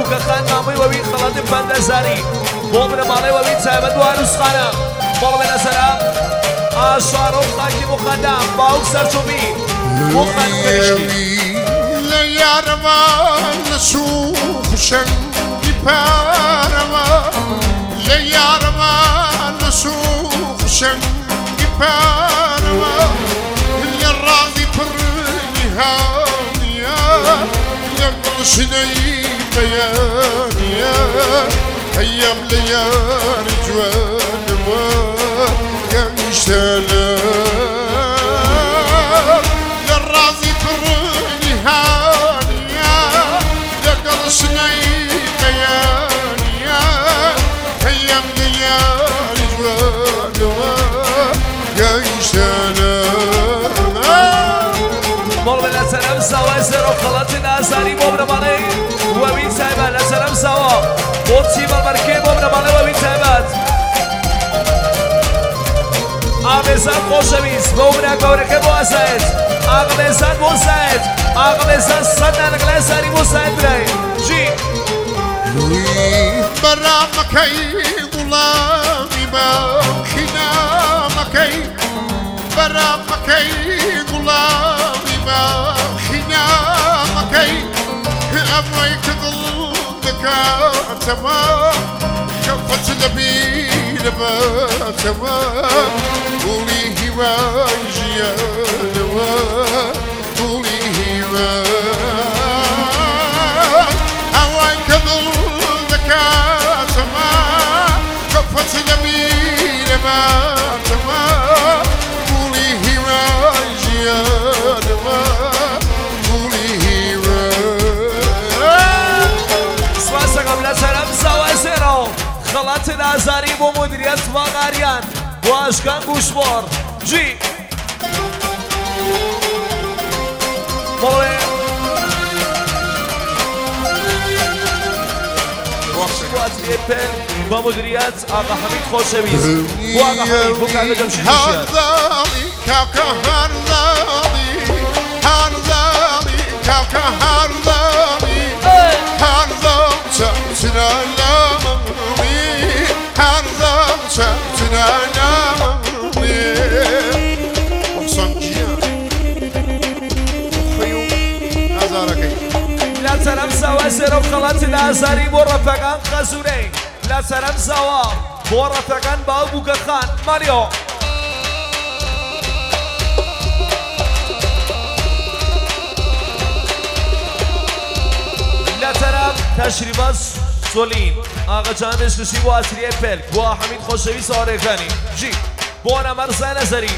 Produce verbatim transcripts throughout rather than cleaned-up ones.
که خندامی و بی خلات بندزاری بومن مالی و بی تایمت و عروس خانم بالا به نظرم آشارو خاکی مقدم باوک سرچوبی مقدم کرشکی لیارما نسوخ شنگی پارما لیارما نسوخ شنگی پارما الراضي فرني هانيا يقلشني بيانيا ايام ليار جوان ويشتغل الراضي فرني هانيا يقلشني بيانيا ايام ليار جوان ويشتغل مال به نسلم سوا سرو خلات نازاری بومن مالی و بی تایمت نسلم سوا بوتی مرکب بومن مالی و بی تایمت آمزان خوشویز بومن گورکه بوسعید آمزان بوسعید آمزان صدر نگلساری بوسعید برای جی برامكي غلامي باكينا مكي برامكي غلامي باكينا مكي أمويك ظلمك تمام شفت لبيل ما تمام قولي هواجي يا نوام قولي هواجي أمويك ظلمك تمام شفت لبيل ما تمام قولي هواجي يا نوام قولي هواجي سواسا قبل سلام سوا سرو خلات نازاری با مدیریت واقعیان با اشکان گوشوار جی ماله وقتی پل با مدیریت آقا حمید خوشویز با آقا حمید بو کرده جمشی دوشید هرزالی کاکا هرزالی هرزالی کاکا هرزالی هرزال چمچنالامي هرزال چمچنالامي وخصنجيا خيو نظرك لا سلام سوا سرو خلات نازاری با رفقان خزونه لا سلام سوا با رفقان با بوگا خان ماریو لا سلام تشریفات سولین آقا جان اشکشی با اصلیه پلک با حمید خوشویز آرکانی جی با نمر زن نظری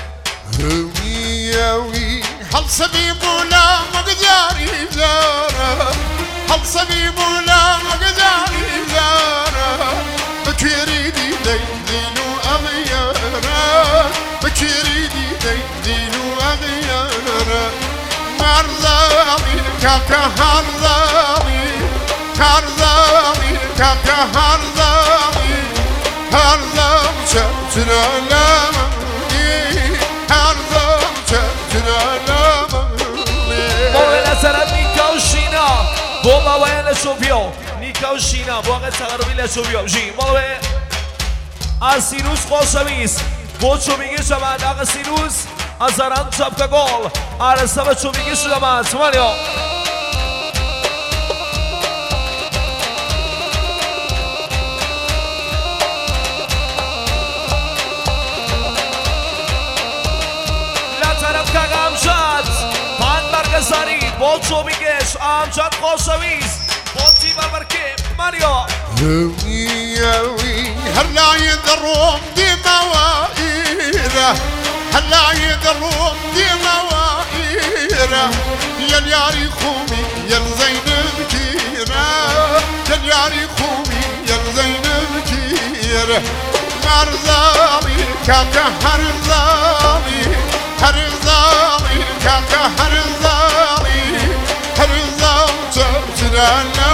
هوياوي هل صبيب ولا مقداري زارة هل صبيب ولا مقداري زارة بكيريدي ديدينو أغيارا بكيريدي ديدينو أغيارا مرضامي كاكا هرضامي هرضامي كاكا هرضامي هرضام شمتنا لامي موقع نظرم نیکا و شینا با بابای لشوبیو نیکا و شینا با آقا تقربی لشوبیو جی موقع از سیروس خوشویز با چوبیگی شمند آقا سیروس از اران چپک گل عرصه با چوبیگی شمند مالیو زاری با چوبیگش امجد خوشویز با تیم مرکب ماریو هوياوي هلا يدروم دي موائره هلا يدروم دي موائره يا الياري خومي يا زينب كيره يا الياري خومي يا زينب كيره مرزامي كاكا هرزامي هرزامي كاكا هرزامي هرزام تبتنا